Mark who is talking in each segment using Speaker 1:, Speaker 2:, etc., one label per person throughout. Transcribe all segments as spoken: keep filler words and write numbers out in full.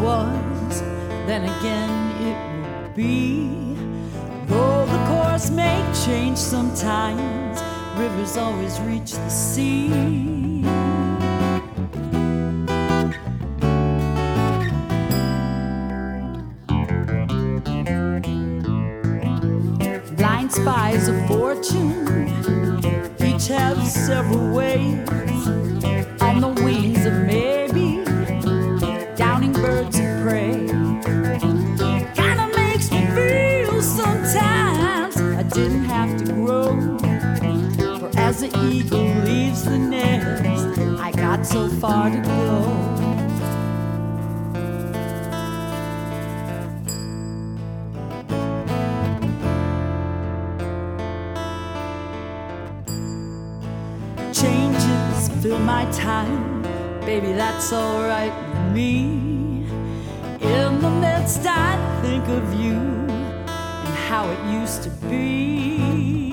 Speaker 1: was, then again it will be. Though the course may change sometimes, rivers always reach the sea. Blind spies of fortune each have several ways. On the wings of maybe, downing birds of prey. Kinda makes me feel sometimes I didn't have to grow. For as the eagle leaves the nest, I got so far to go. Changes fill my time, baby, that's alright with me. In the midst I think of you and how it used to be.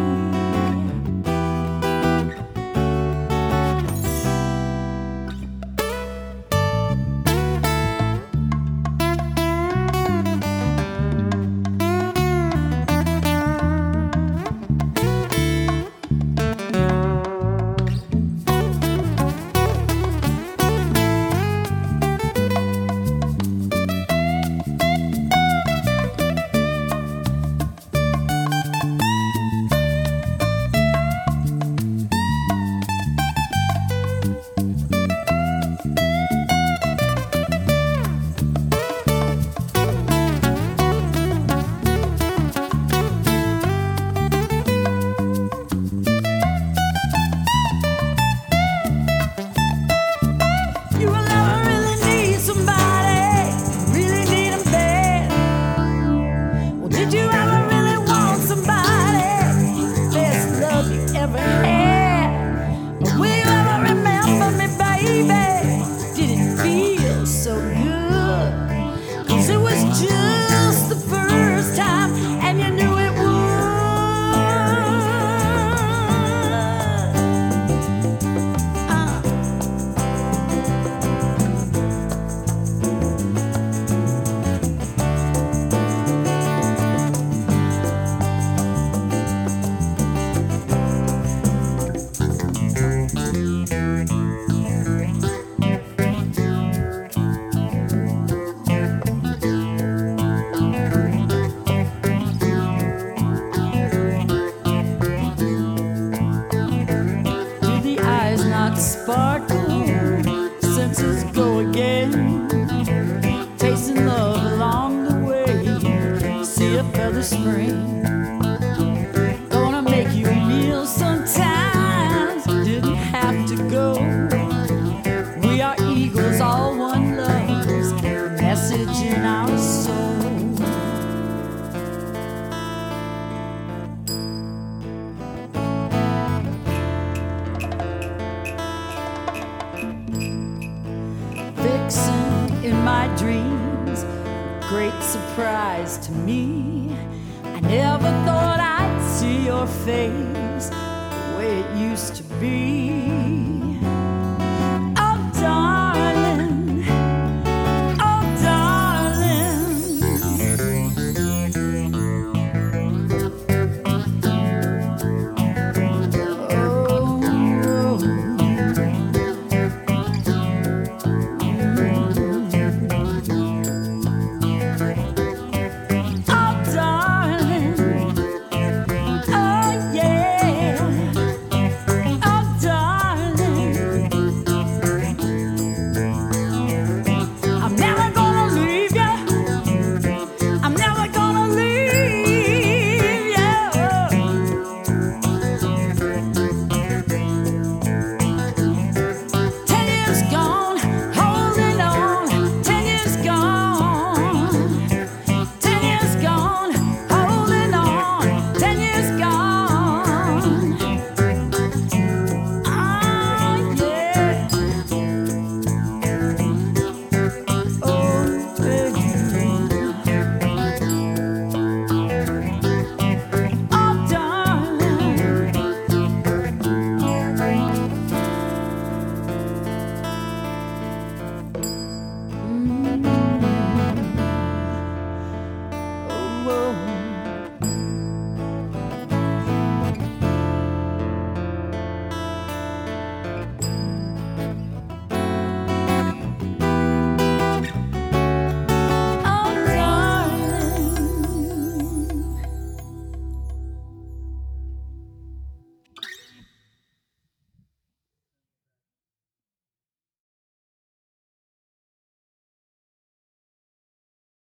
Speaker 1: Just the first time, and you knew it would. Uh. Sparkle, senses go again, tasting love along the way. See a feather spring, gonna make you kneel sometimes. Didn't have to go. We are eagles, all one loves, a message in our soul. In my dreams, great surprise to me. I never thought I'd see your face the way it used to be.